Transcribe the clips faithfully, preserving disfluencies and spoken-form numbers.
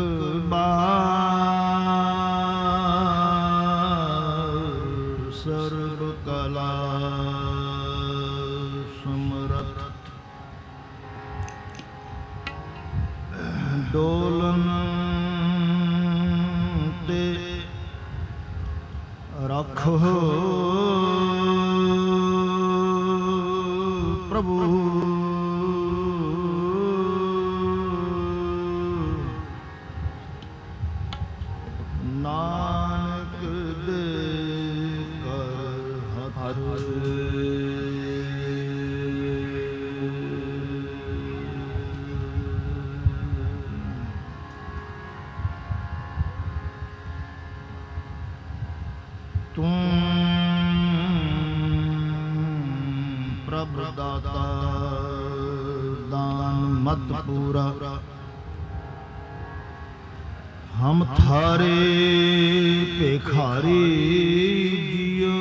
ਬਾਰ ਸਰਬ ਕਲਾ ਸਮਰਥ ਡੋਲਨ ਤੇ ਰੱਖੋ ਪ੍ਰਭੂ ਨਾਨਕ ਦੇ ਕਰ ਹੱਥ ਤੂੰ ਪ੍ਰਭ ਦਾਤਾ ਦਾਨ ਮਤ ਪੂਰਾ ਹਮ ਥਾਰੇ ਭਿਖਾਰੀ ਜੀਓ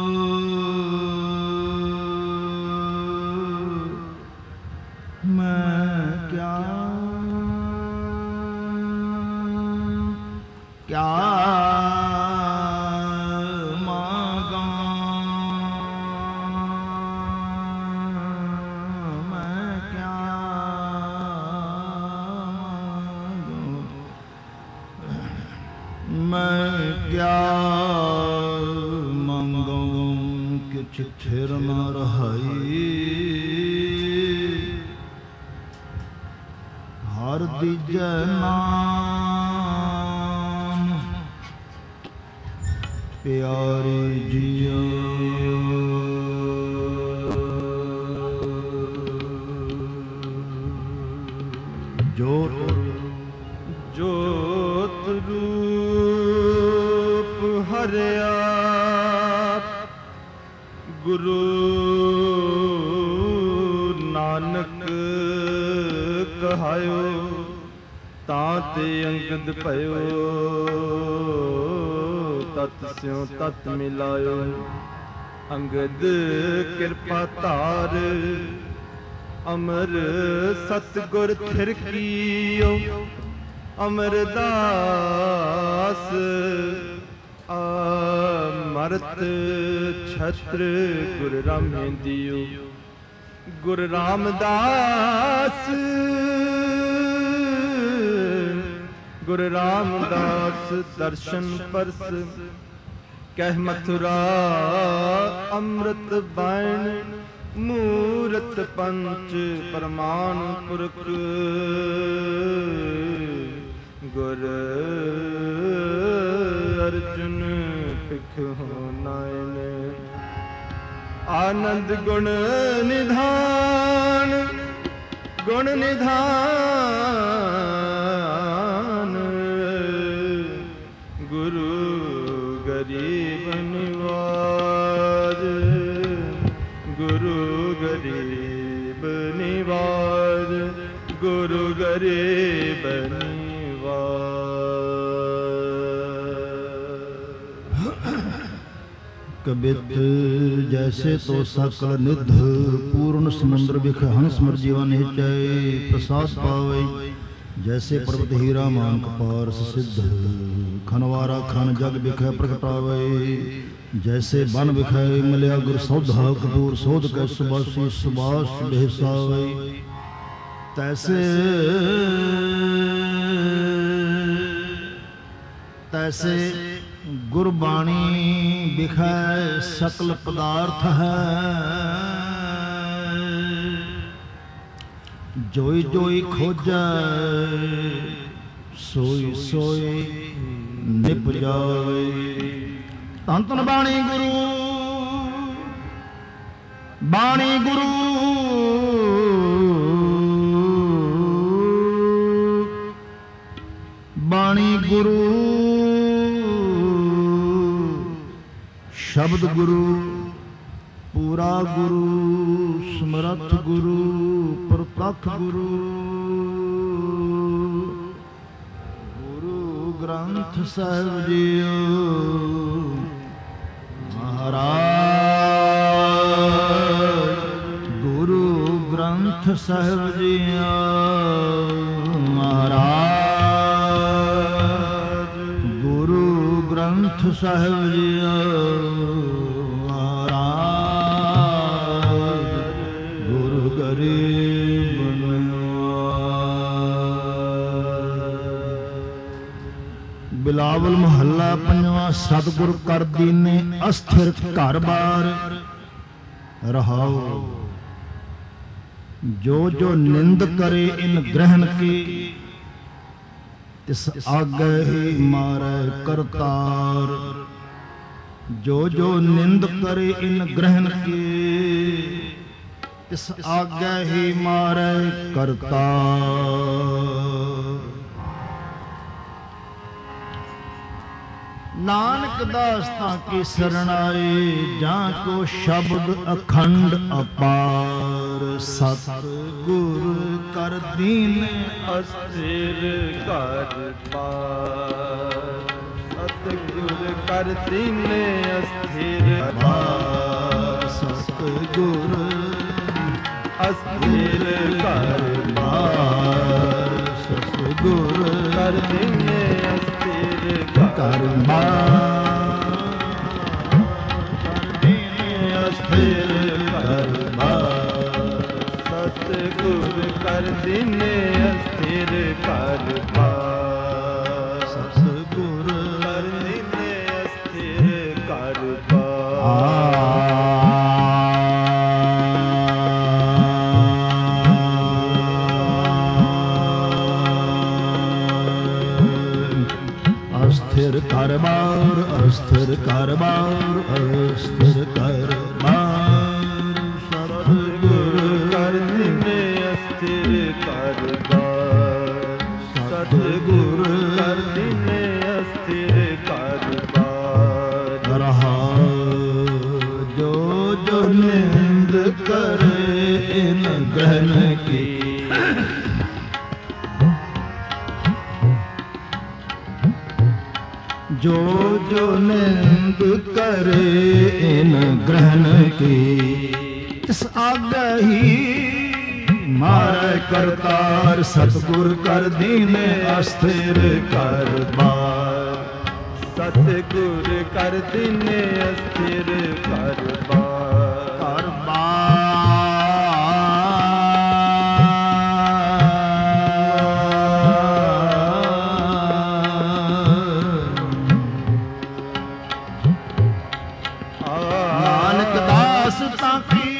ਮੈਂ ਕਿਆ ਕਿਆ ਮੈਂ ਕਿਆ ਮੰਗੂ ਕਿਛ ਥਿਰ ਨ ਰਹਾਈ ਹਰ ਦੀਜੈ ਨਾਮ ਪਿਆਰੇ ਜੀਓ ਜੋਤ ਜੋਤ ਰੂਪ ਹਰਿਆ ਗੁਰੂ ਨਾਨਕ ਕਹਾਇਓ ਤਾਂ ਤੇ ਅੰਗਦ ਭਇਓ ਤਤ ਸਿਉ ਤਤ ਮਿਲਾਇਓ ਅੰਗਦ ਕਿਰਪਾ ਧਾਰ ਅਮਰ ਸਤਿਗੁਰ ਥਿਰ ਕੀਓ ਅਮਰਦਾਸ ਅਮਰਤ ਛਤਰ ਗੁਰ ਰਾਮੇਂਦੀਓ ਗੁਰ ਰਾਮਦਾਸ ਗੁਰ ਰਾਮਦਾਸ ਦਰਸ਼ਨ ਪਰਸ ਕਹਿ ਮਥੁਰਾ ਅੰਮ੍ਰਿਤ ਬਾਣ ਮੂਰਤ ਪੰਚ ਪ੍ਰਮਾਣ ਪੁਰਖ ਗੁਰ ਅਰਜੁਨ ਪਿਖ ਹੋ ਨਾਇਨ ਆਨੰਦ ਗੁਣ ਨਿਧਾਨ ਗੁਣ ਨਿਧਾਨ ਗੁਰੂ ਗਰੀਬ ਨਿਵਾਜ ਗੁਰੂ ਗਰੀਬ ਨਿਵਾਜ ਗੁਰੂ ਗਰੀਬ कबित जैसे तो सकल निध पूर्ण समुद्र बिख हंस मर जीवन हिचय प्रसाद पावे जैसे पर्वत हीरा मान कपार सिद्ध खनवारा खन जग बिख प्रगटावे जैसे बन बिख मिलया गुर सौधा कपूर सौध कै सुबासी सुबास बेहसावे तैसे तैसे गुरबाणी बिखै सकल पदार्थ है जोई जोई खोजै सोई सोई निप जावे धन धन बाणी गुरु बाणी गुरु बाणी गुरु शब्द गुरु पूरा गुरु समर्थ गुरु प्रतख गुरु गुरु ग्रंथ साहिब जीओ महाराज गुरु ग्रंथ साहिब जीओ महाराज ਸਾਹਿਬ ਜੀਓ ਮਹਾਰਾਜ ਗੁਰੂ ਗਰੀਬ ਨਿਵਾਜ। ਬਿਲਾਵਲ ਮਹੱਲਾ ਪੰਜਵਾਂ। ਸਤਿਗੁਰ ਕਰ ਦੀਨੇ ਅਸਥਿਰ ਘਰ ਬਾਰ ਰਹਾਓ। ਜੋ ਜੋ ਨਿੰਦ करे इन ग्रहण की तिस आगे ही मारे करतार। जो जो निंद करे इन ग्रहण की तिस आगे ही मारे करतार। नानक दास ताकी शरणाए जां को शब्द अखंड अपार। सतगुर कर दीन अस्थिर कर पार। सतगुर कर दीन अस्थिर पार। सतगुर अस्थिर कर पार। सतगुर कर दीन अस्थिर कर पार। अस्थिर कर पार। सतगुर कर दीन अस्थिर कर पार। सतगुर कर दीन अस्थिर कर पार। अस्थिर कर बार। अस्थिर कर बार। अस्थिर कर बार। सतगुर कर दीने अस्थिर कर पार। सतगुर कर दीने अस्थिर कर पार। रहा जो जो निंद करे इन ग्रहण की जो जो निंद करे इन ग्रहण की तिस आगे ही मारे करतार। सतगुर कर दीने अस्थिर कर बार। सतगुर कर दीने अस्थिर कर पार। कर बार। नानक दास ताकी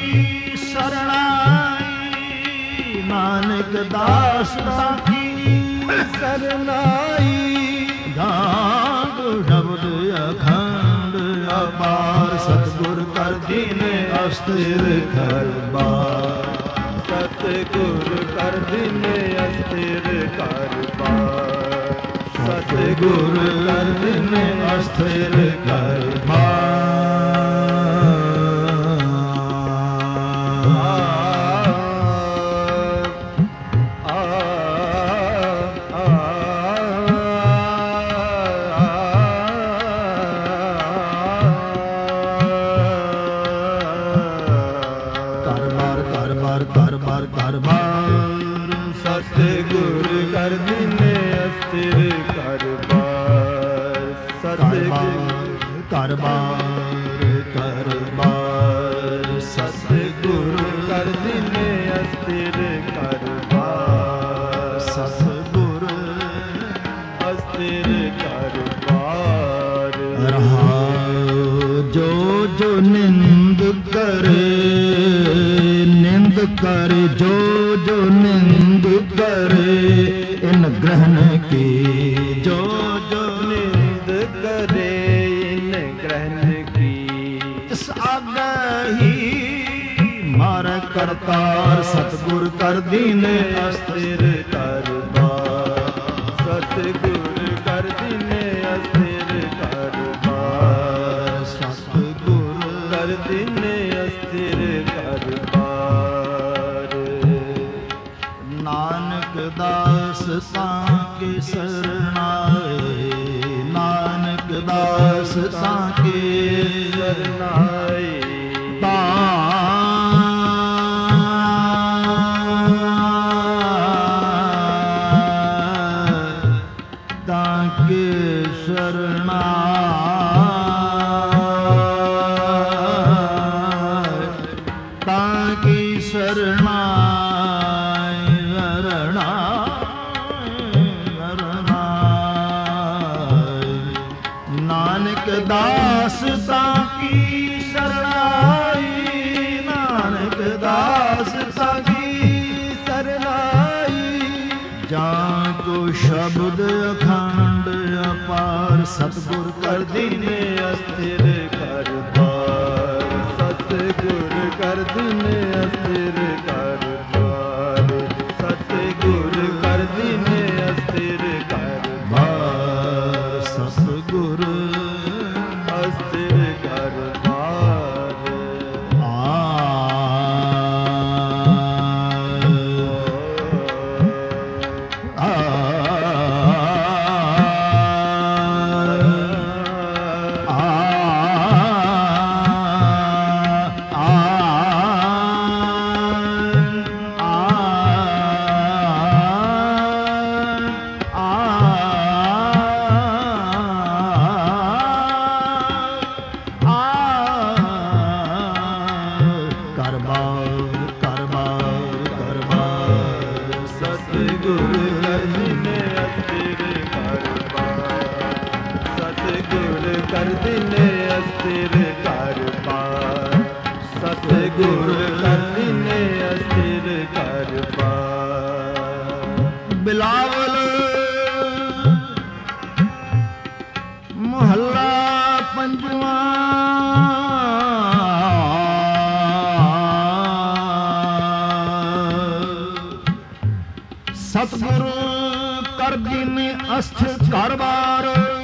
शरणाई। नानक दास ताकी शरणाई। जाग शब्द अखंड अपार। सतगुर कर दीने अस्थिर कर बार। सतगुर कर दीने अस्थिर कर पार। सतगुर कर दीने अस्थिर कर बार। सतगुर कर दीने अस्थिर कर पार। सतगुर कर बार कर बार। सतगुर कर दीने अस्थिर कर पार। सतगुर अस्थिर कर पार। रहा जो जो निंद करे निंद करे। जो जो निंद करे इन ग्रहण की। जो जो निंद करे इन ग्रहण की इस आगे ही मारे करतार। सतगुर कर दीने अस्थिर कर पार। सतगुर कर दीने अस्थिर कर पार। सतगुर कर दीने अस्थिर कर पार। नानक दास ताके शरणाए। नानक दास ताके शरणाए। ता ताके शरणा ताकी शरणा शरणा शरणा नानक दास ताकी शरणाई नानक दास ताकी शरणाई जाको शब्द अखंड अपार सतगुर कर दीने अस्थिर कर पार सतगुर कर दीने अस्थिर कर पार सतगुर कर दीने अस्थिर कर पार सतगुर अस्थिर कर पार आ बिलावल मोहल्ला पंजवा सतगुरु कर दीने अस्थिर घर बार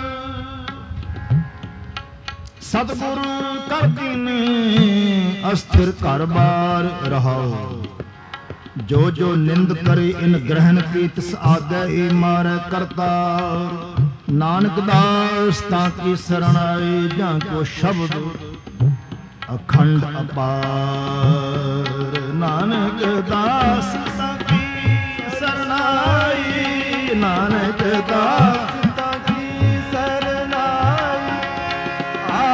सतगुरु कर दीने अस्थिर घर बार रहाओ जो जो निंद करे इन ग्रहण की तिस आगे ही मारे करता नानक दास ताकी शरणाई जाको शब्द अखंड अपार नानक दास ताकी शरणाई नानक दास ताकी शरणाई आ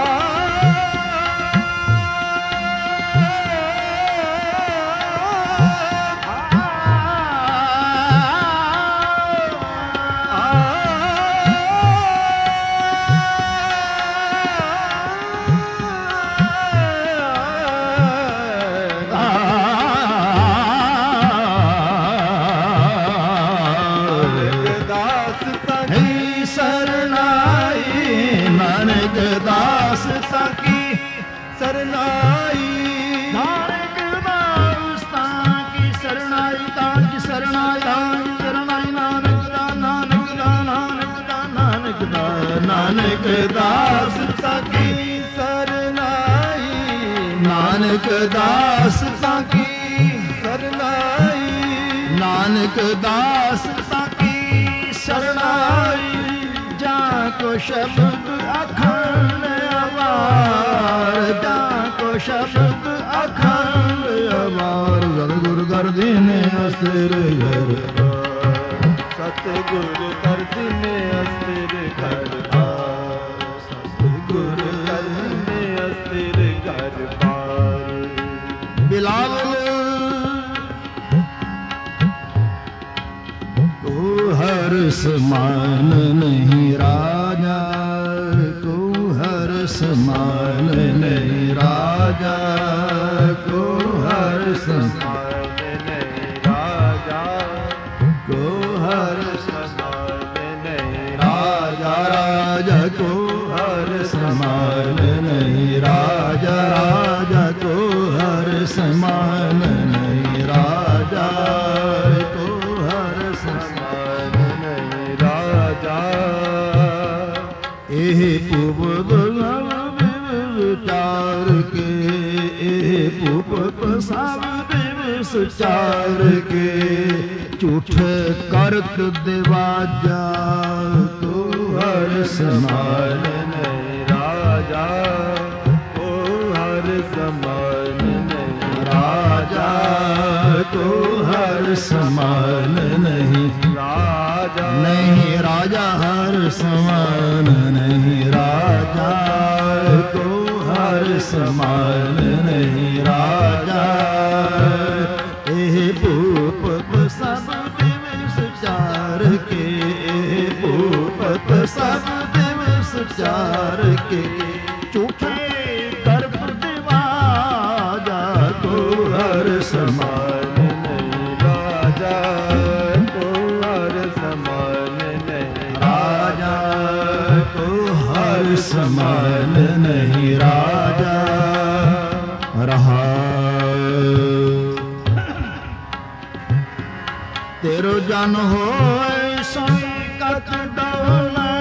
शरणाई नानक दास ताकी शरणाई ताकी शरणाई ताकी शरणाई नानक दा नानक दा नानक दा नानक दा नानक दास ताकी शरणाई नानक दास ताकी शरणाई नानक दास ताकी शरणाई जाको शब्द अखंड अवार जाको शब्द अखंड अवार सतगुरु कर दीने अस्थिर घर सतगुरु कर दीने अस्थिर घर पार सतगुरु कर दीने अस्थिर घर पार बिलावल को हर समान नहीं राजा को हर समान नहीं राजा को हर समान नहीं राजा को हर समान नहीं राजा राजा को हर समान नहीं राजा राजा को हर समान नहीं राजा को हर समान नहीं राजा एह उपद विचार के एह पुप सब विचार के झूठ करत दिवाजा तू हर समान नहीं राजा ओ हर समान नहीं राजा तो हर समान नहीं राजा राजा नहीं राजा हर समान नहीं राजा को हर समान नहीं राजा एह भूपत सब दिवस चार के भूपत सब दिवस चार के चूखे कर दिवाजा को हर समान नहीं राजा को हर समान नहीं राजा को हर समान नहीं राजा रहा तेरो जन हो संकट डोले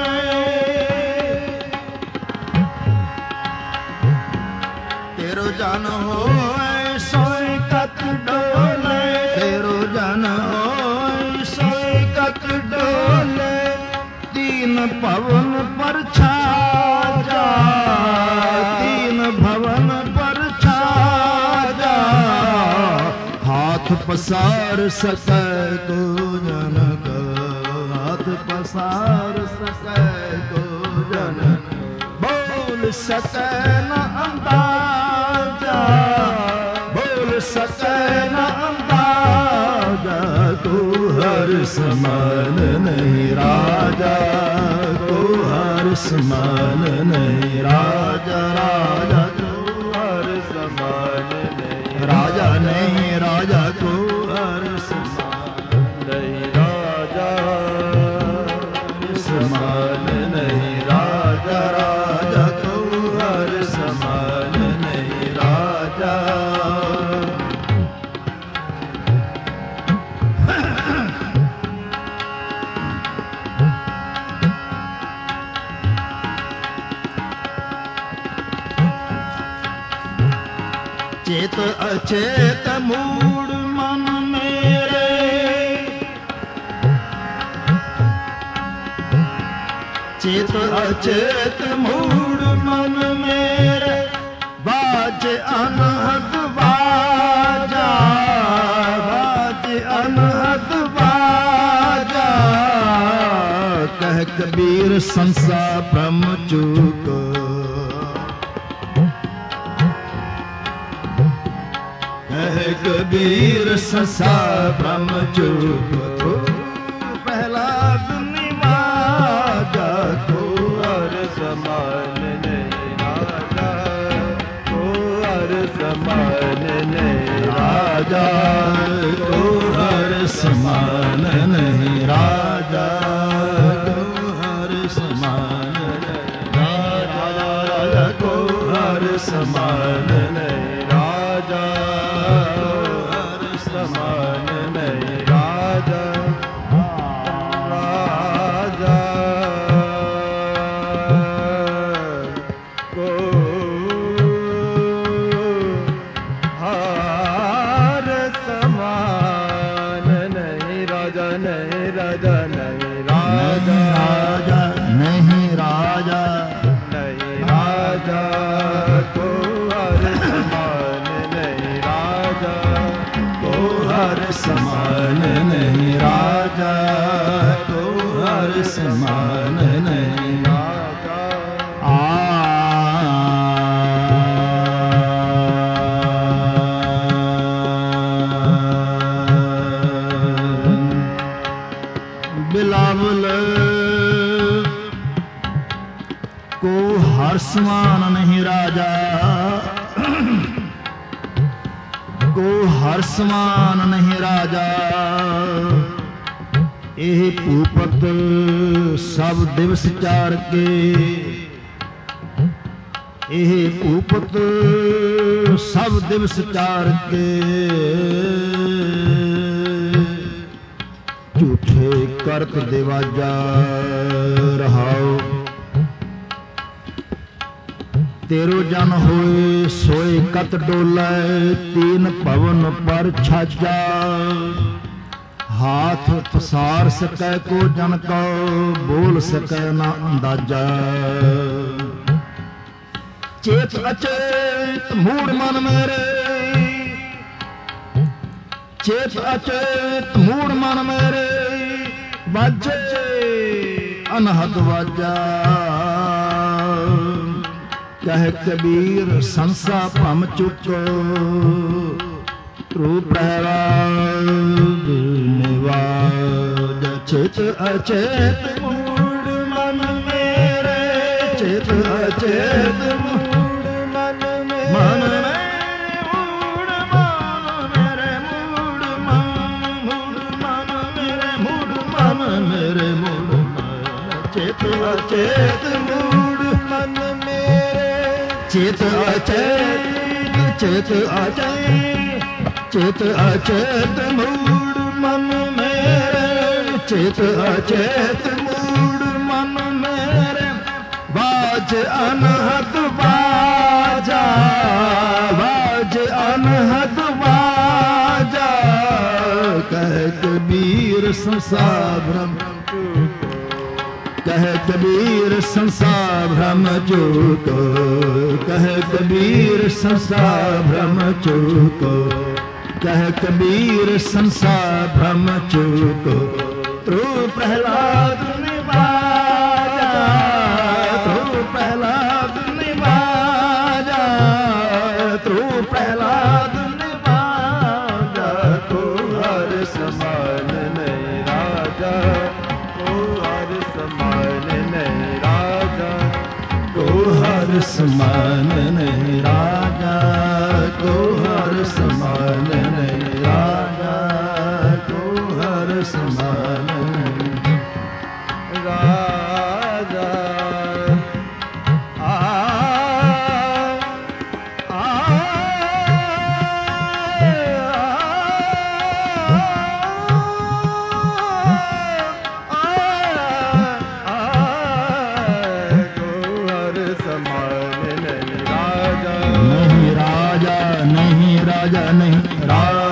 तेरो जन हो संकट डोले तेरो जन हो संकट डोले तीन पवन पर छा जा तीन भवन पर छा जा हाथ पसार सके को जन को हाथ पसार सके को जन बोल सके न अंदाजा बोल सके न अंदाजा तू हर समान नहीं राजा को हर समान नहीं राजा राजा को हर समान नहीं राजा नहीं राजा को हर समान नहीं राजा समान नहीं राजा राजा को हर समान नहीं राजा चेत अचेत मूड मन मेरे चेत अचेत मूड मन मेरे बाज अनहद बाजा बाज अनहद बाजा कह कबीर संसा ब्रह्म चूक कबीर संसा ब्रह्म चूक पहला निवाजा को हर समान नहीं राजा को हर समान नहीं राजा को हर समान नहीं राजा को हर समान नहीं राजा को हर समान नहीं राजा हर समान नहीं राजा राजा को हर समान नहीं राजा नहीं राजा नहीं राजा राजा नहीं राजा नहीं राजा को हर समान नहीं राजा को हर समान नहीं राजा को हर समान नहीं राजा आ बिलावल को हर समान नहीं राजा को हर समान नहीं राजा ਇਹ ਭੂਪਤ ਸਭ ਦਿਵਸ ਚਾਰ ਕੇ ਇਹ ਭੂਪਤ ਸਭ ਦਿਵਸ ਚਾਰ ਕੇ ਝੂਠੇ ਕਰਤ ਦਿਵਾਜਾ ਰਹਾਓ तेरो जन होए सोए कत डोलै तीन पवन पर छाजा हाथ पसार सकै को जन को बोल सकै ना अंदाजा चेत अचेत मूड मन मेरे चेत अचेत मूड मन मेरे बाजे अनहद वाजा कह कबीर संसा भम चुको रूप प्रहलाद निवाज चित अचेत मूड मन मेरे चित अचेत मूड मन मेरे मन मूड मन मेरे मूड मन मूड मन मेरे मूड मन मेरे मूड चित अचेत मूड मन मेरे चित अचेत चित अचेत चित अचेत मूड मन मेरे चित अचेत मूड मन मेरे बाज अनहद बाजा बाज अनहद बाजा कह कबीर संसार भ्रम कह कबीर संसार भ्रम चूको कह कबीर संसार भ्रम चूको कह कबीर संसार भ्रम चूको तू प्रहलाद निवाजा तू प्रहलाद निवाजा तू प्रहलाद निवाजा तू हर समान नहीं राजा तू हर समान नहीं राजा तू हर समान नहीं राजा तू हर समान नहीं राजा तू हर समान राजा आ आ नहीं राजा नहीं राजा नहीं राजा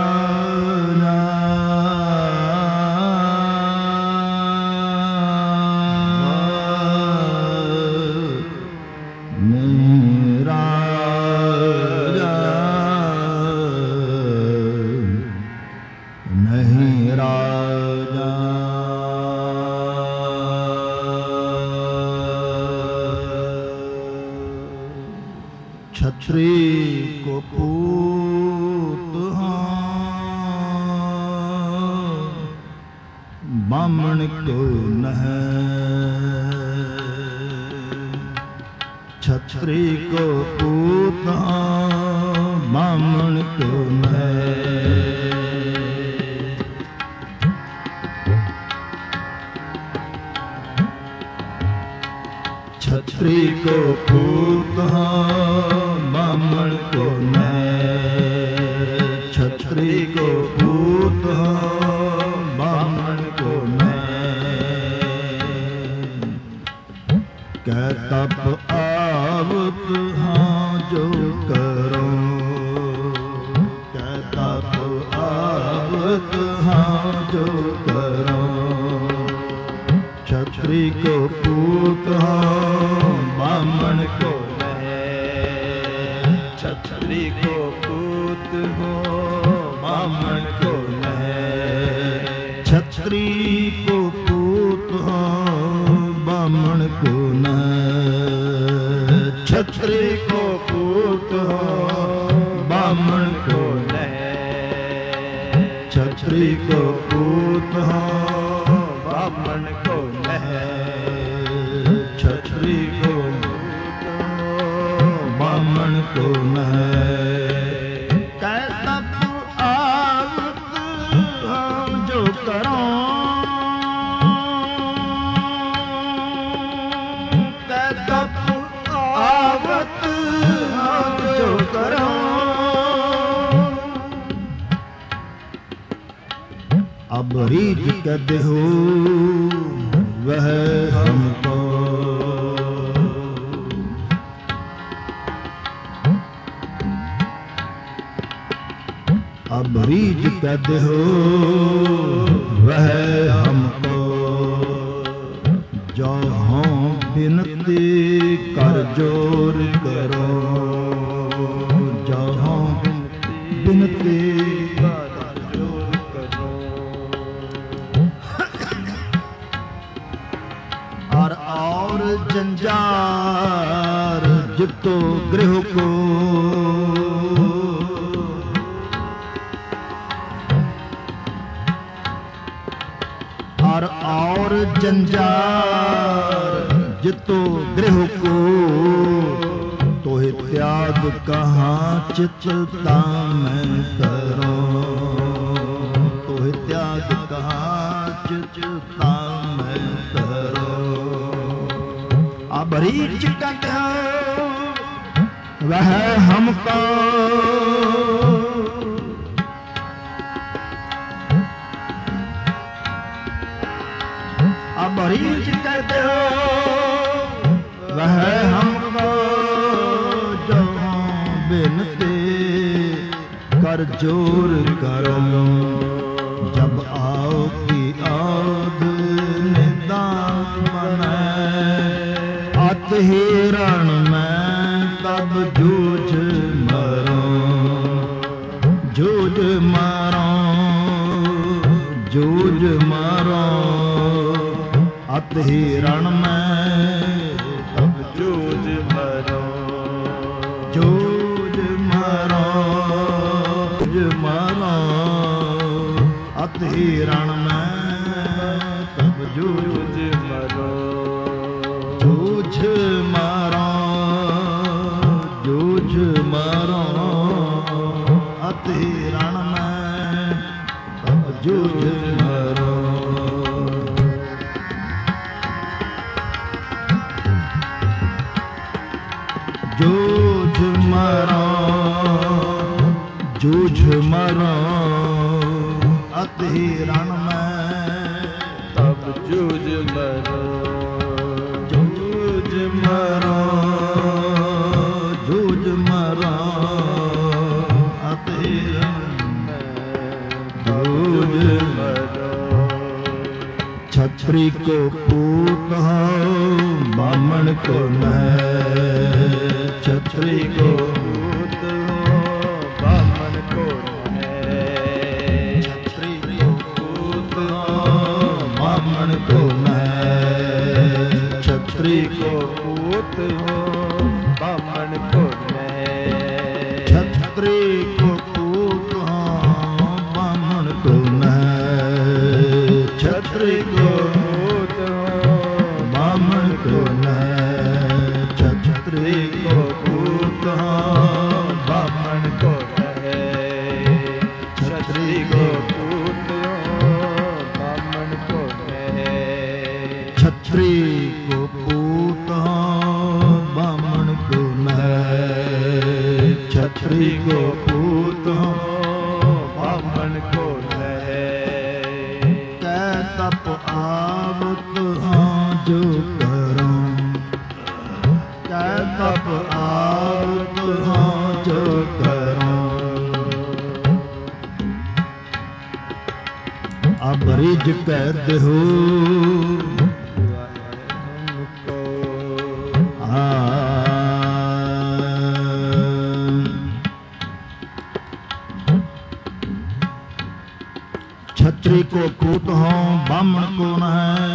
नहीं राजा नहीं राजा छत्री को पूत बामण को नह छत्री को पूत बामण को नह छत्री को पूत बामण को मैं छत्री को पूत बामण को मैं कह तप आवत हाँ जो करो कह तप आवत हाँ जो करो छत्री को पूत बामण को छत्री को पूत हो बामण को नह छत्री को पूत हो बामण को नह छत्री को पूत हो बामण को नह छत्री को पूत हो बामण को नह छत्री को बामण को नह कैसा तू आवत हम जो करो कैसा तू आवत हम जो करो अब रीत कद हो वह हमको अब रीज कद हो वह हमको जो हों बिनती कर जोर करो जो हों बिनती कर जोर करो और जंजार जितो गृह को और और जंजार जितो गृह को तोहे त्याग कहाँ चित्ता मैं करूं तोहे त्याग कहाँ चित्ता मैं करूं अबरीच कथा वह हमको अबरीच कहते हो वह हमको जो बिनती कर जोर करो जब आओ की आद निदान बने अत हिरण में तब जूझ मरो जूझ मारो जूझ मारो अत हिरण में तब जूझ मरो जूझ मरो जूझ मरो अत हिरण में तब जूझ मरो जूझ मरो जूझ मरो अत हिरण में तब जूझ मरो जूझ मरो जूझ मरो अत हिरण में तब जूझ मरो जूझ मरो जूझ मरो अत हिरण में जूझ मरो छत्री को पूत हो बामण को मैं छत्री को पूत हो बामन को है छत्री को पूत हो बामण को मैं छत्री को पूत हो बामन को है छत्री को पूत हो बामण को मैं छत्री को पूत हो बामण को मैं छत्री को पूत हो बामन को है छत्री को पूत हो बामन को है छत्री को पूत हो बामण को मैं छत्री को पूत हो बामन को है कै तप आवत हाँ जो करूं कै तप आवत हाँ जो करूं अब रिज कैद हो छत्री को पूत हो बामण को न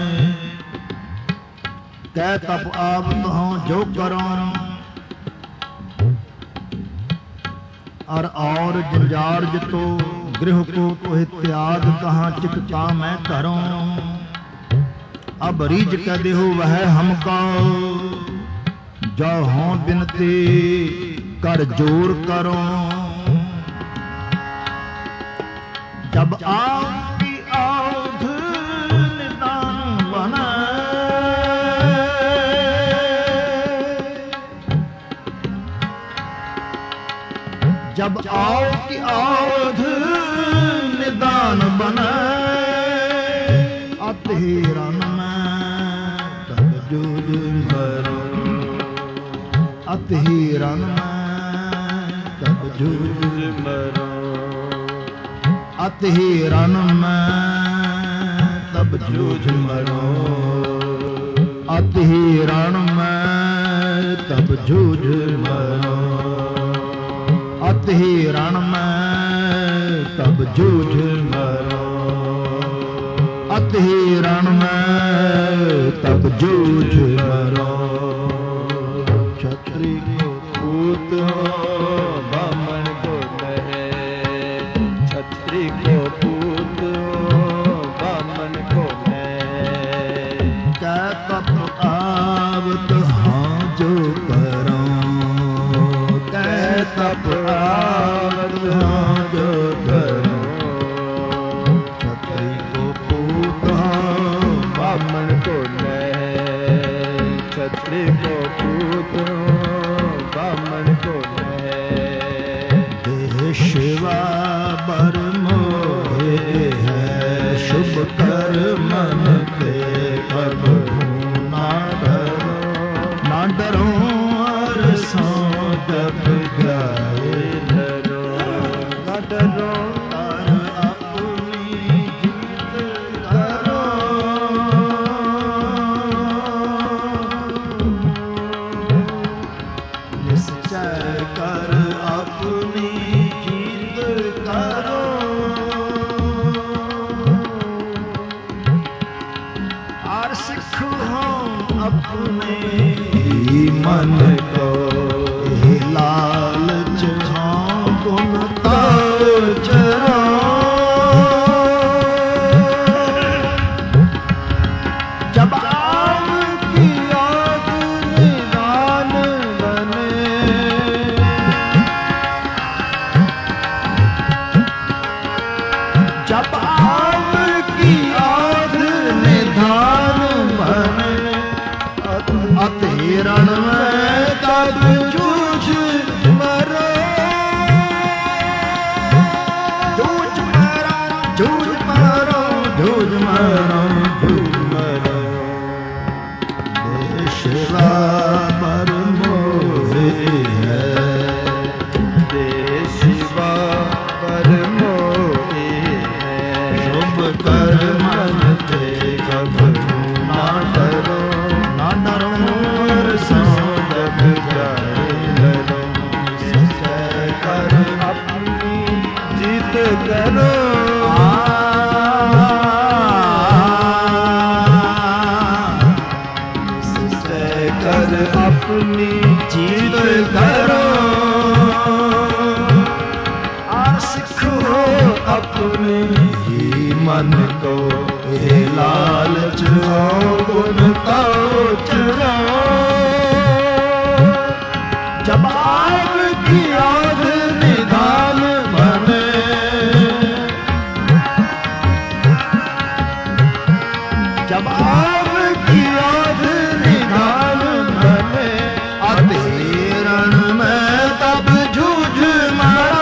कै तप आवत हो जो करो और और जंजार जितो गृह को तो त्याग कहाँ चिकता मैं करूं अब रीज कह देहो वह हमको जो हो बिनती कर जोर करो जब आपकी औध निदान बना जब आपकी औध निदान बना अत हिरण में तब जूझ मरो अत हिरण में तब जूझ मरो अत हिरण में तब जूझ मरो अत हिरण में तब जूझ मरो अत हिरण में तब जूझ मरो अत हिरण में तब जूझ क्षत्रिय को पूतों बामन को नह। देह शिवा बर मोहे है शुभ कर मन ते कब ना डरो ना डरो और सो जब जाए डरो न डरो और अपनी जीत करो। निश्चय कर अपनी जीत करो। और सिखो अपने ही मन को ही लालच हाँ गुण चरो। जब आम की याद निदान बने जब आम की याद निदान बने अतेरण में तब जूझ मरो। जूझ मरो जूझ मरो जूझ मरो जूझ मरो। देह शिवा बर मोहे है देह शिवा पर मोहे है। शुभ कर मन ते कब ना डरो ना डरो और सो जब जाए डरो। निश्चय कर अपनी जीत करो। निश्चय कर अपनी जीत करो। और सिखो अपने ही मन को ये लालच गुण का चरो। जब आग की याद निदान बने जब आग की याद निदान बने अधेरण में तब जूझ मरो।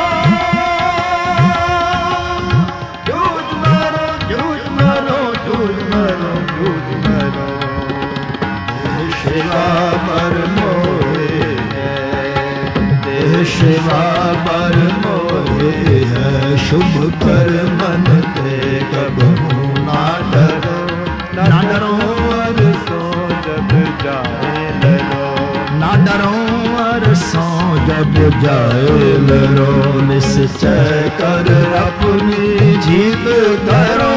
जूझ मरो जूझ मरो जूझ मरो जूझ मरो। देह शिवा बर मोहे है देह शिवा बर मोहे है। शुभ कर मन ते कब ना डरो ना डरो और सो जब जाए लरो ना डरो और सो जब जाए लरो। निश्चय कर अपनी जीत करो।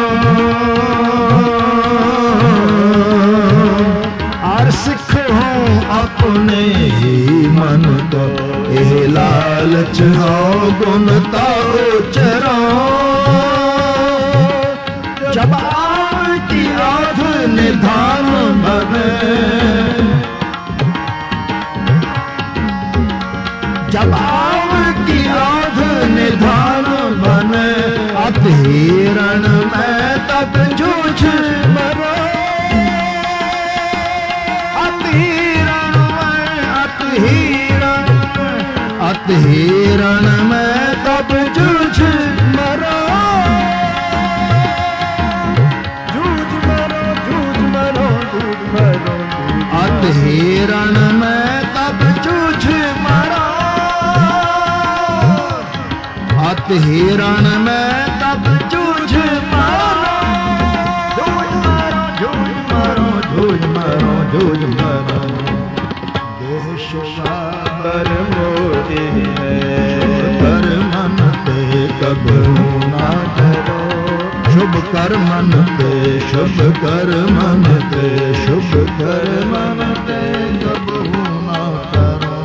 और सिखो अपने ही मन को ये लालच हो गुण ताओ चरो। जब की आध निधान बने जब आव की आध निधान बने अधीरण में तब जूझ मरो। अधीरण में अधीरण अधीरण में तब जूझ मरो। अधीरण में तब जूझ मरो। अधीरण में तब जूझ मरो। जूझ मरो जूझ मरो जूझ मरो। देह शिवा बर मोहे है। कर मन ते कब ना डरो। शुभ कर मन ते शुभ कर मन ते शुभ कर मन ते कब ना करो।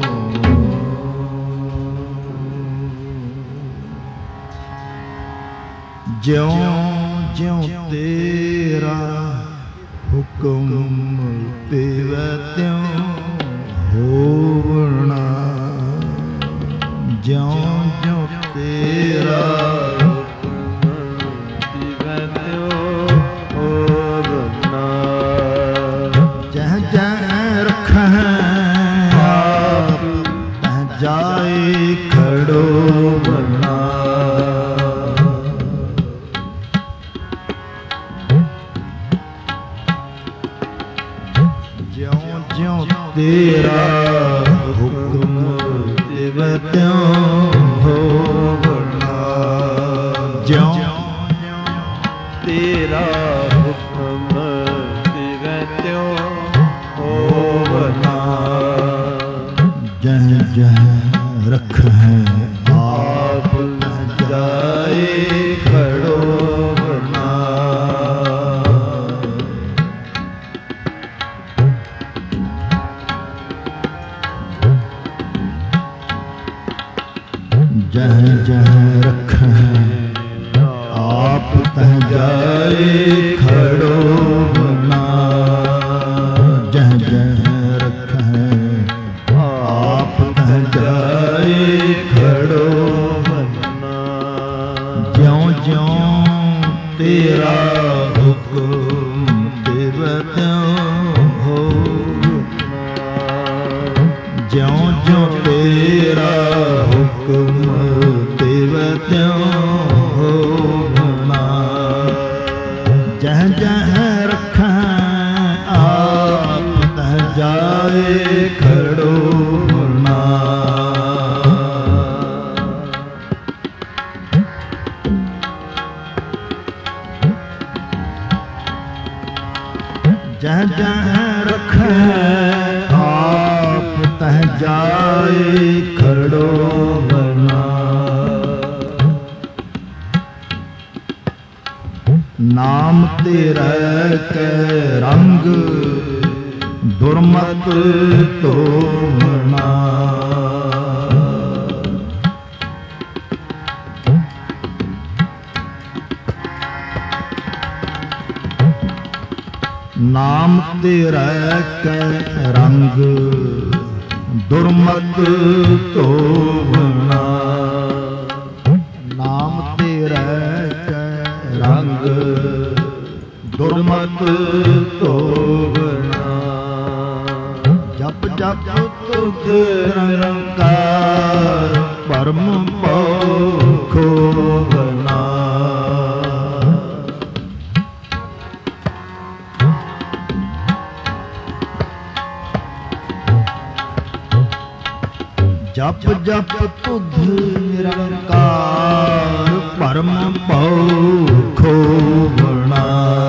ज्यों ज्यों तेरा हुक्म तिवै त्यों होवना। ज्यों ज्यों तेरा जह ਜਿਉਂ ਜਿਉਂ ਤੇਰਾ ਹੁਕਮ ਤਿਵੈ ਤਿਉਂ ਹੋਵਣਾ। ਜਿਉਂ ਤੇਰਾ ਹੁਕਮ ਤਿਵੈ ਤਿਉਂ ਹੋਵਣਾ। ਜਹ ਜਹ ਰਖਹਿ ਆਪ ਜਾਏ ਖੜੋ ਬਣਾ। ਜਹ ਜਹ ਰਖਹਿ ਆਪ ਤਹ ਜਾਏ ਖੜੋ ਬਣਾ। ਜਹ ਜਹ ਰਖਹਿ ਆਪ ਤਹ ਜਾਏ ਖੜੋ ਬਣਾ। ਜਿਉਂ ਜਿਉਂ ਤੇਰਾ ਹੁਕਮ ਤਿਵੈ ਤਿਉਂ ਹੋਵਣਾ। ਜਿਉਂ ਜਿਉਂ ਤੇਰਾ ਹੁਕਮ ਤਿਵੈ ਤਿਉਂ ਹੋਵਣਾ। ਜਹ ਜਹ ਰਖਹਿ ਆਪ ਤਹ ਜਾਏ ਖੜੋ ਬਣਾ। ਜਹ ਜਹ ਰਖਹਿ ਆਪ ਤਹ ਜਾਏ ਖੜੋ ਬਣਾ। ਨਾਮ ਤੇਰਾ ਕੈ ਰੰਗ ਦੁਰਮਤ ਧੋਵਣਾ। ਨਾਮ ਤੇਰਾ ਕੈ ਰੰਗ ਦੁਰਮਤ ਧੋਵਣਾ। ਨਾਮ ਤੇਰਾ ਕੈ ਰੰਗ ਦੁਰਮਤ ਧੋਵਣਾ। ਜਪ ਜਪ ਤੁਧ ਨਿਰੰਕਾਰ ਭਰਮ ਭਉ ਖੋਵਣਾ। ਜਪ ਜਪ ਤੁਧ ਨਿਰੰਕਾਰ ਭਰਮ ਭਉ ਖੋਵਣਾ।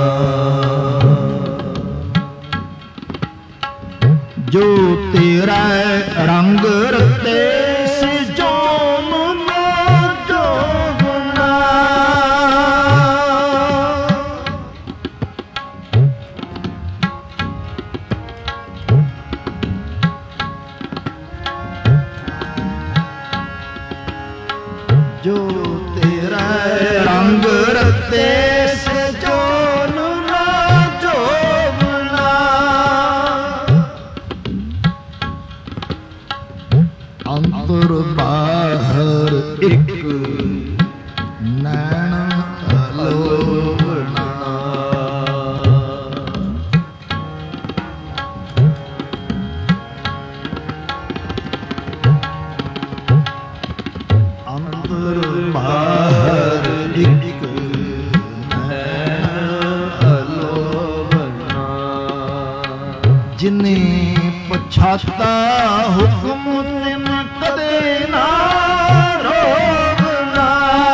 ਜੋ ਤੇਰਾ ਰੰਗ ਰਤੇ ਸਿਜੋਨ ਨਾ ਜੋਵਣਾ। ਜੋ ਤੇਰਾ ਰੰਗ ਰਤੇ ਸਿਜੋਨ ਨਾ ਜੋਵਣਾ। ਅੰਤਰ ਬਾਹਰ ਇੱਕ ਨੈਣ ਅਲੋਵਣਾ। ਅੰਤਰ ਬਾਹਰ ਇੱਕ ਨੈਣ ਅਲੋਵਣਾ। ਜਿਨੇ ਪਛਾਤਾ ਹੁਕਮ ਤਿਨ ਕਦੇ ਨਾ ਰੋਵਣਾ।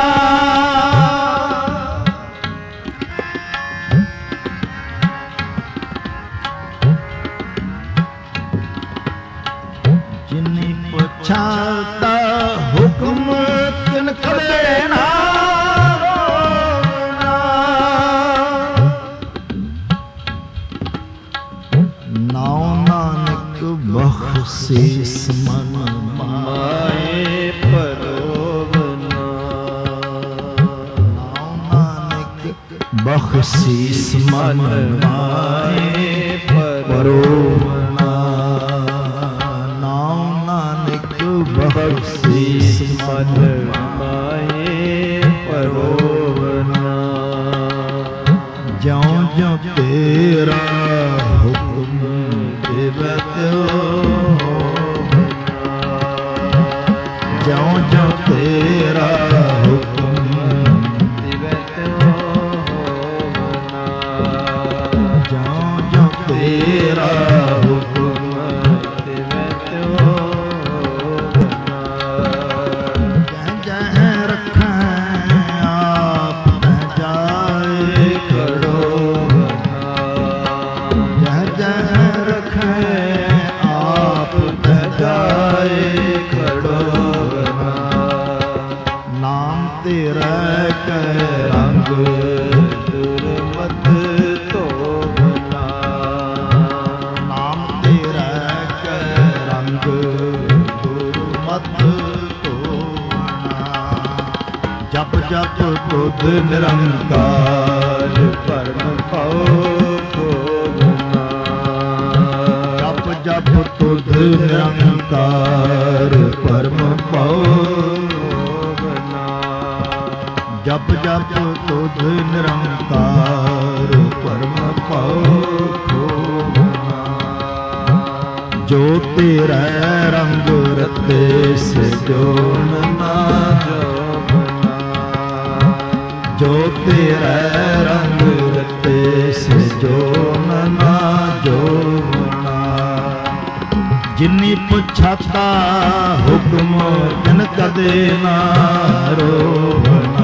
ਜਿਨੇ ਪਛਾਤਾ ਹੁਕਮ ਤਿਨ ਕਦੇ ਨਾ ਰੋਵਣਾ। ਨਾਉ ਨਾਨਕ ਬਖਸ਼ਿਸ਼ ਮਨ ਮਾਏ ਪਰੋਵਣਾ। ਨਾਉ ਨਾਨਕ ਬਖਸ਼ਿਸ਼ ਮਨ ਮਾਏ ਪਰੋਵਣਾ। ਨਾਉ ਨਾਨਕ ਬਖਸ਼ਿਸ਼ ਮਨ ਮਾਏ ਪਰੋਵਣਾ। ਜਿਉਂ ਜਿਉਂ ਤੇਰਾ ਹੁਕਮ ਤਿਵੈ ਤਿਉਂ ਹੋਵਣਾ। ਜਿਉਂ ਜਿਉਂ ਤੇਰਾ ਹੁਕਮ ਤਿਵੈ ਤਿਉਂ ਹੋਵਣਾ। ਜਿਉਂ ਜਿਉਂ ਤੇਰਾ ਤੇਰਾ ਹੁਕਮ ਤਿਵੇਂ ਤਿਉ ਬਨਾ। ਜਹ ਜਹ ਰੱਖੈ ਆਪ ਤਹ ਜਾਏ ਖੜੋ ਬਨਾ। ਜਹ ਜਹ ਰੱਖੈ ਆਪ ਤਹ ਜਾਏ ਖੜੋ ਬਨਾ। ਨਾਮ ਤੇਰਾ ਕੈ ਰੰਗ ਦੁਰਮਤ ਧੋਵਨਾ। ਨਾਮ ਤੇਰਾ ਕੈ ਰੰਗ ਦੁਰਮਤ ਧੋਵਨਾ। ਜਪ ਜਪ ਬੁੱਧ ਨਿਰੰਕਾਰ ਭਰਮ ਪਾਉ ਧੋਵਨਾ। ਜਪ ਜਪ ਤੁਧ ਨਿਰੰਕਾਰ ਪਰਮ ਪਾਉ। ਜਪ ਜਪ ਤੁਧ ਨਿਰੰਕਾਰ ਪਰਮ ਪਾਉ ਖੋਵਨਾ। ਜੋ ਤੇਰਾ ਰੰਗ ਰਤੇ ਸਿਜੋਨ ਨਾ ਜੋਬਨਾ। ਜੋ ਤੇਰਾ ਰੰਗ ਰਤੇ ਸਿਜੋਨ ਨਾ ਜੋਵਨਾ। ਜਿਨੀ ਪੁਛਾਤਾ ਹੁਕਮ ਤਿਨ ਕਦੇ ਨਾ ਰੋਵਨਾ।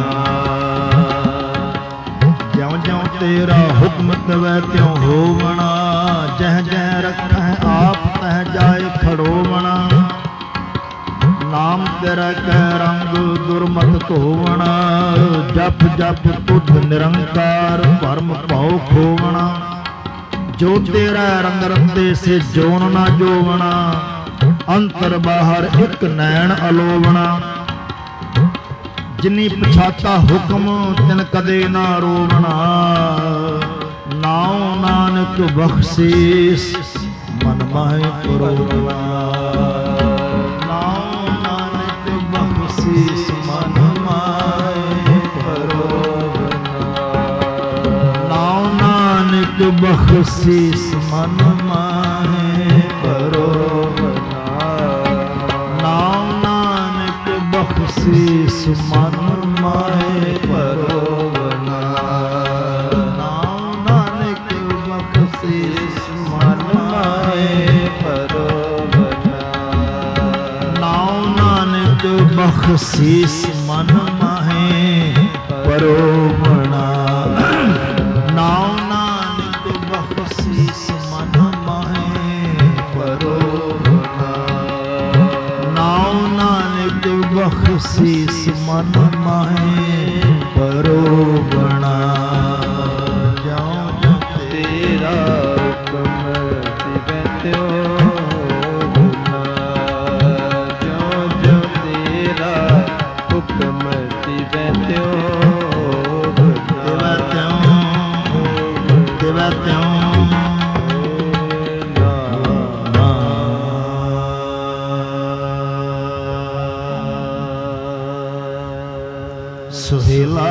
ਜਿਉ ਜਿਉ ਤੇਰਾ ਹੁਕਮ ਤਵੈ ਤਿਉ ਹੋਵਣਾ। ਜਹ ਜਹ ਰੱਖੈ ਆਪ ਤਹ ਜਾਏ ਖੜੋਵਣਾ। ਨਾਮ ਤੇਰਾ ਕੈ ਰੰਗ ਦੁਰਮਤ ਧੋਵਣਾ। ਜਪ ਜਪ ਤੁਧ ਨਿਰੰਕਾਰ ਭਰਮ ਭਉ ਖੋਵਣਾ। ਜੋ ਤੇਰਾ ਰੰਗ ਰਤੇ ਸੇ ਜੋਨ ਨਾ ਜੋਵਣਾ। ਅੰਤਰ ਬਾਹਰ ਇੱਕ ਨੈਣ ਅਲੋਵਣਾ। ਜਿਨੀ ਪਛਾਤਾ ਹੁਕਮ ਤਿਨ ਕਦੇ ਨਾ ਰੋਵਣਾ। ਨਾਉ ਨਾਨਕ ਬਖਸ਼ੀਸ ਮਨ ਮਾਹਿ ਪਰੋਵਣਾ। ਨਾਉ ਨਾਨਕ ਬਖਸ਼ੀਸ ਮਨ ਮਾਹਿ ਪਰੋਵਣਾ। ਨਾਉ ਨਾਨਕ ਬਖਸ਼ੀਸ ਮਨ ਮਾਹਿ ਪਰੋਵਣਾ। ਨਾਉ ਨਾਨਕ ਬਖਸ਼ੀਸ ਮਨ ਮਾਹਿ ਪਰੋਵਣਾ। ਨਾਉ ਨਾਨਕ ਬਖਸ਼ੀਸ ਮਨ ਮਾਹਿ ਪਰੋਵਣਾ। ਨਾਉ ਨਾਨਕ ਬਖਸ਼ੀਸ ਮਨ ਮਾਹਿ ਪਰੋਵਣਾ। ਨਾਉ ਨਾਨਕ ਬਖਸ਼ੀਸ ਮਨ ਮਾਹਿ ਪਰੋਵਣਾ। ਨਾਉ ਨਾਨਕ ਬਖਸ਼ੀਸ ਮਨ ਮਾਹਿ ਪਰੋਵਣਾ। ਜਿਉ ਜਿਉ ਤੇਰਾ ਹੁਕਮ ਤਿਵੇਂ ਤਿਉ ਬਨਾ। ਜਿਉ ਜਿਉ ਤੇਰਾ ਹੁਕਮ ਤਿਵੇਂ ਤਿਉ ਤੇਰਾ ਬਨਾ। ਤਿਉ ਤੇਰਾ ਤਿਉ ਸੁਹੇਲਾ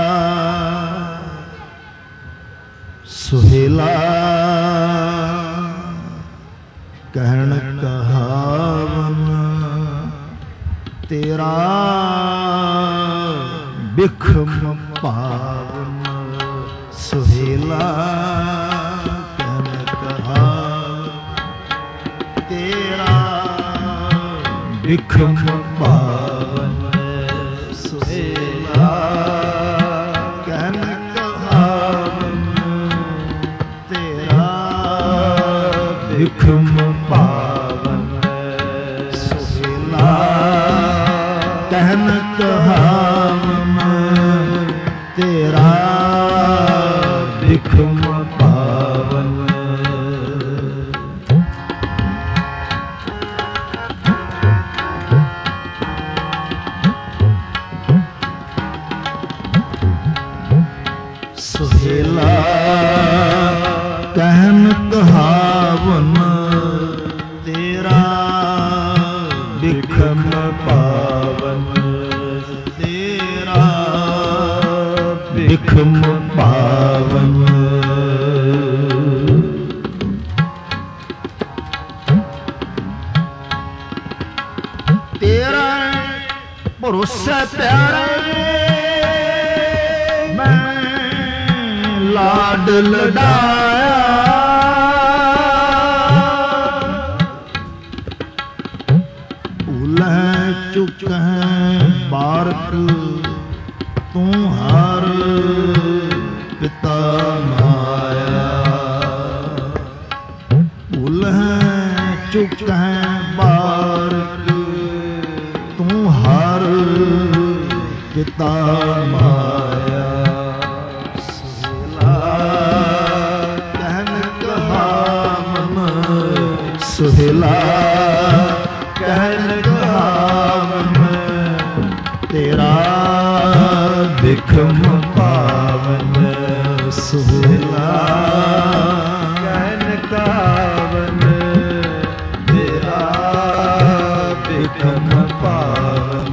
ਸੁਹੇਲਾ ਕਹਿਣ ਕਹਾਵਨ ਤੇਰਾ ਬਿਖਮ ਪਾਵਨ। ਸੁਹੇਲਾ ਕਹਿਣ ਕਹਾਵਨ ਤੇਰਾ ਬਿਖਮ ਪਾਵਨ। ਸੁਹੇਲਾ ਕਹਿਣ ਕਹਾਵਨ ਤੇਰਾ ਬਿਖਮ ਪਾਵਨ। ਸੁਹੇਲਾ ਕਹਿਣ ਕਹਾਵਨ ਤੇਰਾ ਬਿਖਮ ਪਾਵਨ। ਸੁਹੇਲਾ ਕਹਿਣ ਕਹਾਵਨ ਤੇਰਾ ਬਿਖਮ ਪਾਵਨ। ਤੇਰਾ ਬਿਖਮ ਪਾਵਨ। ਤੇਰਾ ਭਰੋਸਾ ਪਿਆਰਾ ਮੈਂ ਲਾਡ ਲਡਾਇਆ। ਚੁਕੈ ਬਾਰਕ ਤੂੰ ਹਰ ਪਿਤਾ ਮਾਇਆ ਭੁਲਹਿ ਚੁਕੈ ਬਾਰਕ ਤੂੰ ਹਰ ਪਿਤਾ ਮਾਇਆ ਸੁਹੇਲਾ ਕਹਿਨ ਕਹਾਵਨ ਸੁਹੇਲਾ ਕਹਿਨ ਕਹਾਵਨ ਤੇਰਾ ਬਿਖਮ ਪਾਵਨ ਸੁਹੇਲਾ ਕਹਿਨ ਕਹਾਵਨ ਤੇਰਾ ਬਿਖਮ ਪਾਵਨ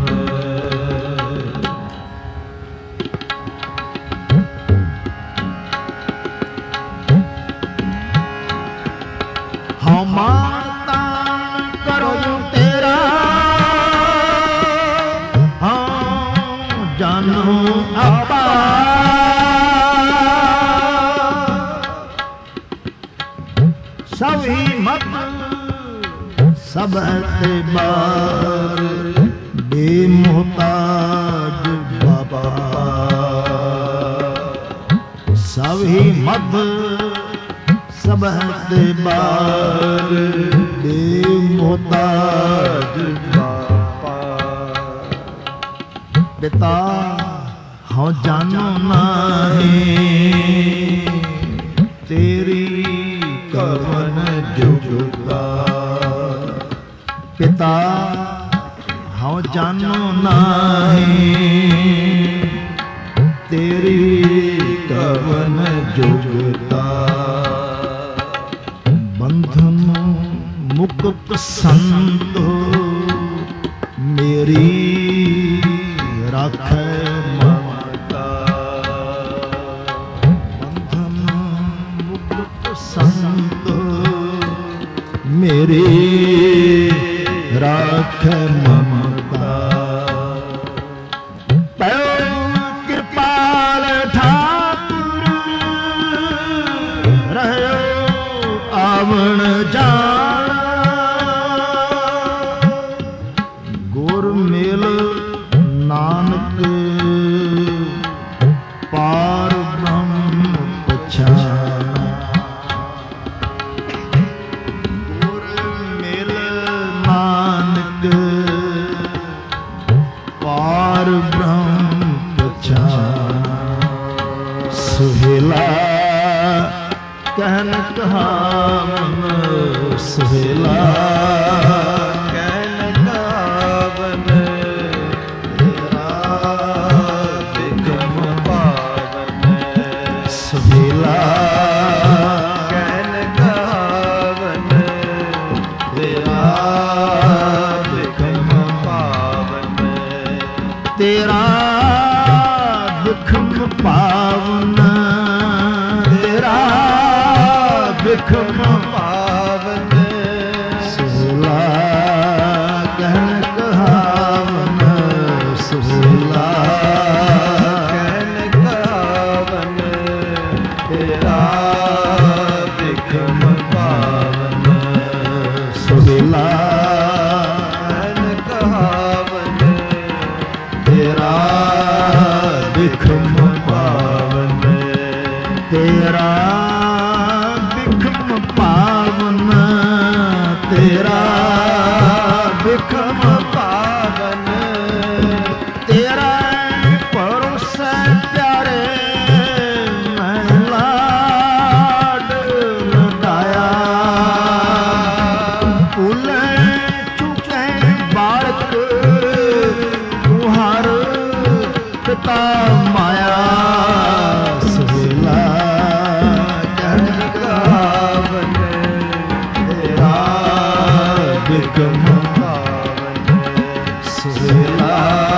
ਹਉ ਮਾਨ ਤਾਨ ਕਰੋ ਤੇਰਾ ਹਉ ਜਾਨੋ ਆਪਾ ਸਭ ਹੀ ਮਤ ਸਭ ਤੇ ਬਾਰ ਬੇਮੁਹਤਾਜ ਬਾਬਾ ਸਭ ਹੀ ਮਤ ਸਭ ਤੇ ਬਾਰ ਬੇਮੁਹਤਾਜ ਬਾਬਾ ਪਿਤਾ ਹਉ ਜਾਨੋ ਨਾਹੀ ਤੇਰੀ ਕਵਨ ਜੁਗਤਾ ਪਿਤਾ ਹਉ ਜਾਨੋ ਨਾਹੀ ਤੇਰੀ ਕਵਨ ਜੁਗਤਾ ਬੰਧਨ ਮੁਕਤ ਸੰਤ ਮੇਰੀ ਰਾਖੈ ਮਮਤਾ ਬੰਧਨ ਮੁਕਤ ਸੰਤ ਮੇਰੀ ਰਾਖੈ ਮਮਤਾ ਪਇਓ ਕਿਰਪਾਲ ਠਾਕੁਰ ਰਹਿਓ ਆਵਣ ਜਾਣ ਗੁਰ ਮਿਲ ਨਾਨਕ ਪਾਰ ਬ੍ਰਹਮ ਪਛਾਣ ਗੁਰ ਮਿਲ ਨਾਨਕ ਪਾਰ ਬ੍ਰਹਮ ਪਛਾਣ ਸੁਹੇਲਾ ਕਹਿਨ ਕਹਾਵਨ ਸੁਹੇਲਾ ਕਹਿਨ ਕਹਾਵਨ ਤੇਰਾ ਬਿਖਮ ਪਾਵਨ ਸੁਹੇਲਾ ਕਹਿਨ ਕਹਾਵਨ ਤੇਰਾ ਬਿਖਮ ਪਾਵਨ ਤੇਰਾ ਬਿਖਮ ਪਾਵਨ ਤੇਰਾ ਬਿਖਮ ਪਾਵਨ ਸੁਹੇਲਾ ਕਹਿਨ ਕਹਾਵਨ ਸੁਹੇਲਾ ਕਹਿਨ ਕਹਾਵਨ ਤੇਰਾ ਬਿਖਮ ਪਾਵਨ ਸੁਹੇਲਾ ਕਹਿਨ ਕਹਾਵਨ ਤੇਰਾ ਬਿਖਮ ਪਾਵਨ ਤੇਰਾ ਬਿਖਮ ਪਾਵਨ ਤੇਰਾ ਬਿਖਮ ਪਾਵਨ ਤੇਰਾ ਪਰੋਸੈ ਪਿਆਰੇ ਮੈਂ ਲਾਡ ਲਗਾਇਆ ਭੁਲੈ ਚੁਕੈ ਬਾਰਕ ਤੂੰ ਹਰ ਪਿਤਾ ਮਾਇਆ ਸੁਹੇਲਾ ਕਹਿਨ ਕਹਾਵਨ ਤੇਰਾ ਬਿਖਮ ਪਾਵਨ ਸੁਹੇਲਾ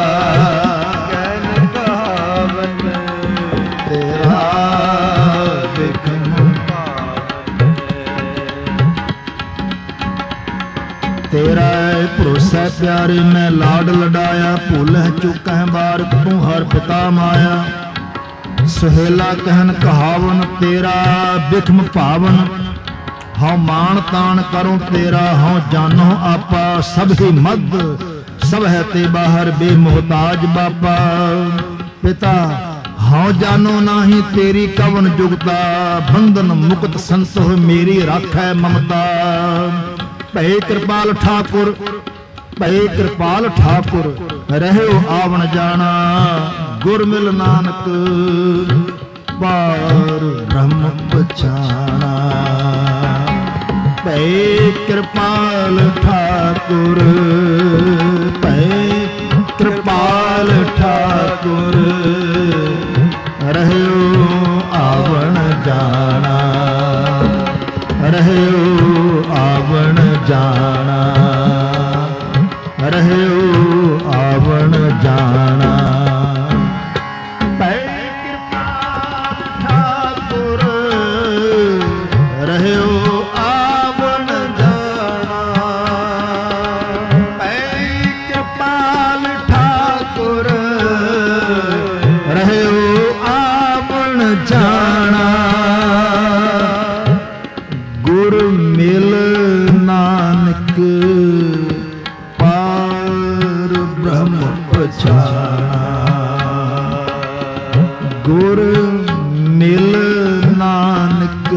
ਕਹਿਨ ਕਹਾਵਨ ਤੇਰਾ ਬਿਖਮ ਪਾਵਨ ਤੇਰਾ ਭਰੋਸਾ ਪਿਆਰੇ ਮੈਂ ਲਾਡ ਲਡਾਇਆ ਭੁਲਹਿ ਚੁਕੈ ਬਾਰਕ ਤੂੰ ਹਰ ਪਿਤਾ ਮਾਇਆ ਸੁਹੇਲਾ ਕਹਿਨ ਕਹਾਵਨ ਤੇਰਾ ਬਿਖਮ ਭਾਵਨ ਹਉ ਮਾਣ ਤਾਣ ਕਰੋ ਤੇਰਾ ਹਉ ਜਾਨੋ ਆਪਾ ਸਭ ਹੀ ਮਦ सब है ते बाहर बेमोहताज बापा। पिता हाँ जानो नाही तेरी कवन जुगता, बंधन मुक्त संत हो मेरी राखै ममता। भय कृपाल ठाकुर भय कृपाल ठाकुर रहो आवन जाना, गुर मिल नानक पार ब्रह्म पछाना। भय कृपाल ठाकुर भय कृपाल ठाकुर रहो आवन जाना, रहो आवन जाना, रहो आवन जाना। भय कृपाल ठाकुर रहो आवन जाना। भय कृपाल ठाकुर रहो आवन जाना। गुर मिल नानक पार ब्रह्म पछाना। गुर मिल नानक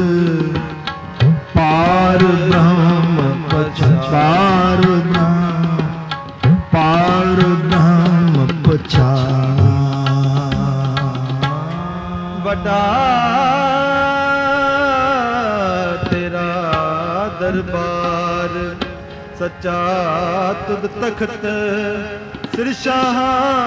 पार ब्रह्म पछाना। पार ब्रह्म पार ब्रह्म पछाना। बड़ा तेरा दरबार सच्चा तुद तखत, सिर शाह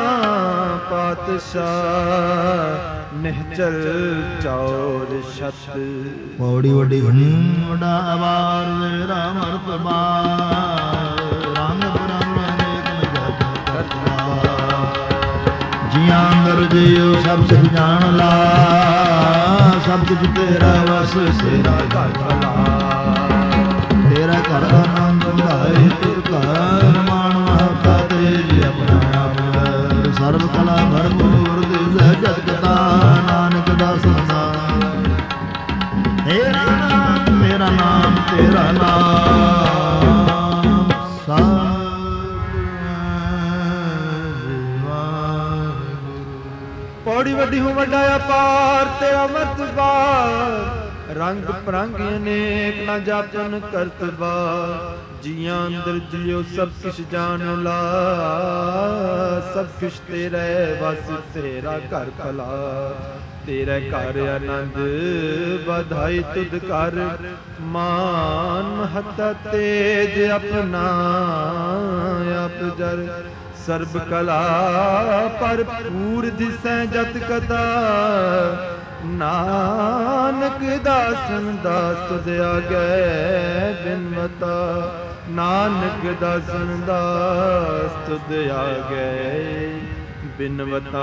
पातशाह निहचल चौर छत। पौड़ी वडी वड़ा आवार मेरा मरतबार, रंग बरंग अनेक मजाक जियां अंदर जियो सब कुछ जान ला, सब कुछ तेरा वस तेरा घर भला। तेरा घर आनंद भाई तुर घर मान महता तेरी अपना आप। सर्व कला भरपूर दिल जगता नानक दास नाम। तेरा नाम तेरा नाम तेरा नाम पौड़ी वड्डी हूँ वड्डा अपार तेरा मर्तबा, रंग परंग अनेक न जापन करतबा। जियां अंदर जियो सब किश जान ला, सब किश तेरे बस तेरा घर भला। तेरे घर आनंद बधाई तुद कर, मान महता तेज अपना आप जर। सर्ब कला भरपूर दिसै जत कथा, नानक दासन दास तुद आगे बिनवता। नानक दासन दास तुद आगे बिनवता।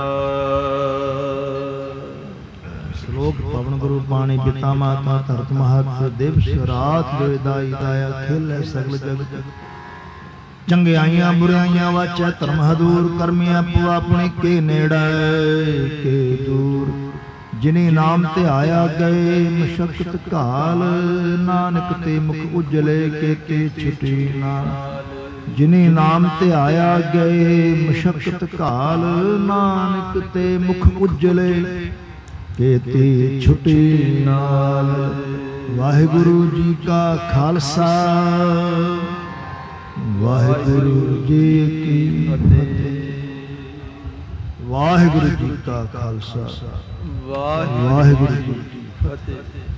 श्लोक पवन गुरु पाणी पिता माता धरत महत, दिवस रात वेदाई दाया खिल है सगल जगत। चंगियाइयां बुराइयां वाचा धर्म हदूर, करमी आपो अपने के नेड़ा के दूर। जिने नाम ते आया गए मशक्कत काल, नानक ते मुख उजले के ते छुटी नाल। जिने नाम ते आया गए मशक्कत काल, नानक ते मुख उजले के ते छुटी नाल। वाहिगुरु जी का खालसा वाहिगुरु जी की फतेह। वाहिगुरु जी का खालसा वाहिगुरु जी की फतेह।